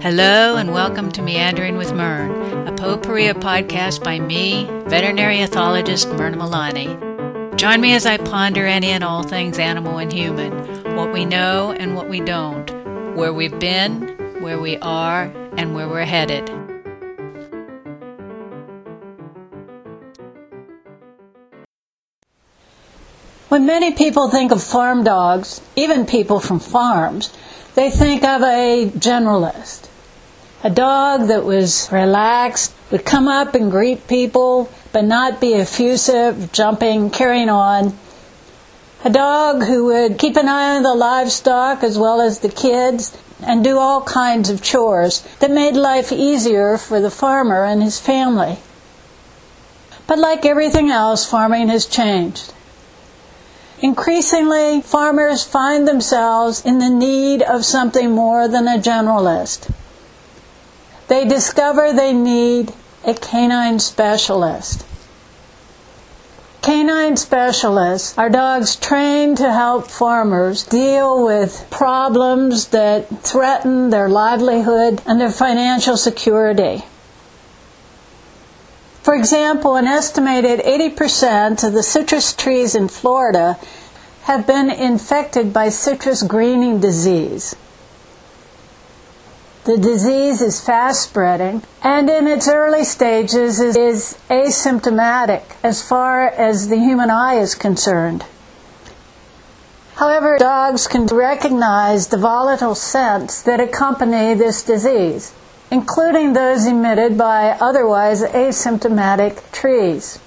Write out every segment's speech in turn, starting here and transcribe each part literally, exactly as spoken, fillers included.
Hello and welcome to Meandering with Myrn, a potpourri podcast by me, veterinary ethologist Myrna Milani. Join me as I ponder any and all things animal and human, what we know and what we don't, where we've been, where we are, and where we're headed. When many people think of farm dogs, even people from farms, they think of a generalist. A dog that was relaxed, would come up and greet people, but not be effusive, jumping, carrying on. A dog who would keep an eye on the livestock as well as the kids and do all kinds of chores that made life easier for the farmer and his family. But like everything else, farming has changed. Increasingly, farmers find themselves in the need of something more than a generalist. They discover they need a canine specialist. Canine specialists are dogs trained to help farmers deal with problems that threaten their livelihood and their financial security. For example, an estimated eighty percent of the citrus trees in Florida have been infected by citrus greening disease. The disease is fast-spreading, and in its early stages is, is asymptomatic as far as the human eye is concerned. However, dogs can recognize the volatile scents that accompany this disease, including those emitted by otherwise asymptomatic trees.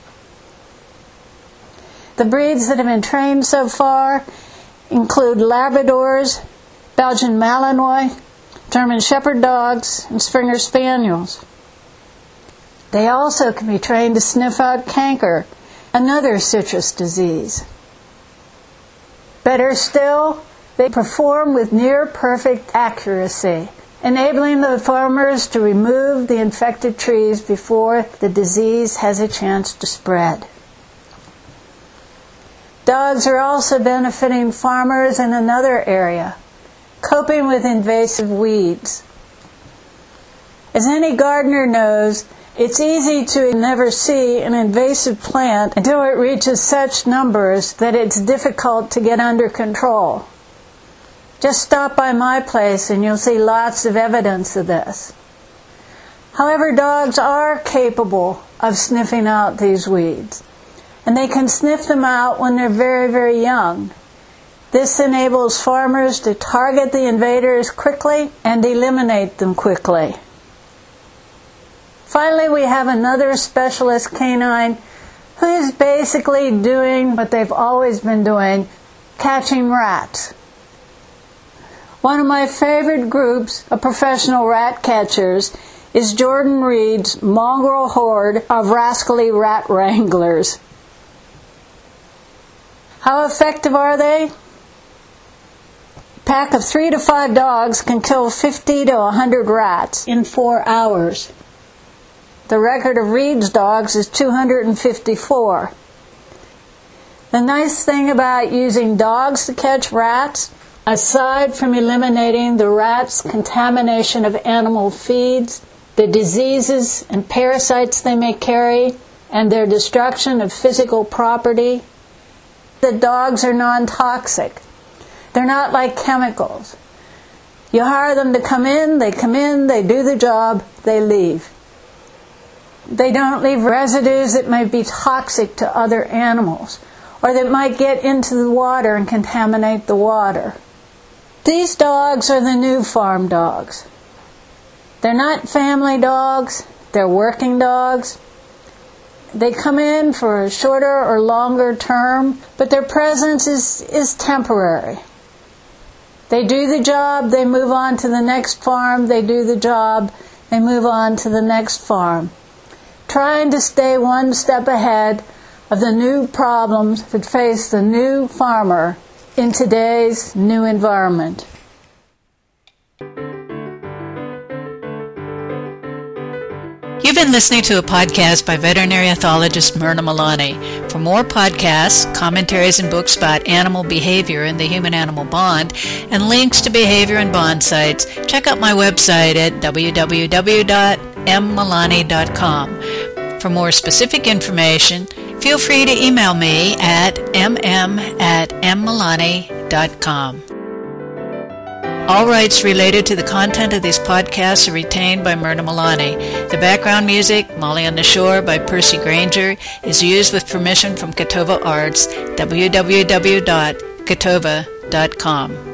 The breeds that have been trained so far include Labradors, Belgian Malinois, German Shepherd dogs, and Springer Spaniels. They also can be trained to sniff out canker, another citrus disease. Better still, they perform with near-perfect accuracy, enabling the farmers to remove the infected trees before the disease has a chance to spread. Dogs are also benefiting farmers in another area, coping with invasive weeds. As any gardener knows, it's easy to never see an invasive plant until it reaches such numbers that it's difficult to get under control. Just stop by my place and you'll see lots of evidence of this. However, dogs are capable of sniffing out these weeds, and they can sniff them out when they're very, very young. This enables farmers to target the invaders quickly and eliminate them quickly. Finally, we have another specialist canine who is basically doing what they've always been doing, catching rats. One of my favorite groups of professional rat catchers is Jordan Reed's mongrel horde of rascally rat wranglers. How effective are they? A pack of three to five dogs can kill fifty to one hundred rats in four hours. The record of Reed's dogs is two hundred fifty-four. The nice thing about using dogs to catch rats, aside from eliminating the rats' contamination of animal feeds, the diseases and parasites they may carry, and their destruction of physical property, the dogs are non-toxic. They're not like chemicals. You hire them to come in, they come in, they do the job, they leave. They don't leave residues that might be toxic to other animals, or that might get into the water and contaminate the water. These dogs are the new farm dogs. They're not family dogs, they're working dogs. They come in for a shorter or longer term, but their presence is, is temporary. They do the job, they move on to the next farm, they do the job, they move on to the next farm, trying to stay one step ahead of the new problems that face the new farmer in today's new environment. You've been listening to a podcast by veterinary ethologist Myrna Malani. For more podcasts, commentaries, and books about animal behavior and the human-animal bond, and links to behavior and bond sites, check out my website at w w w dot m malani dot com. For more specific information, feel free to email me at m m at m malani dot com. All rights related to the content of these podcasts are retained by Myrna Malani. The background music, Molly on the Shore by Percy Granger, is used with permission from Catova Arts, w w w dot catova dot com.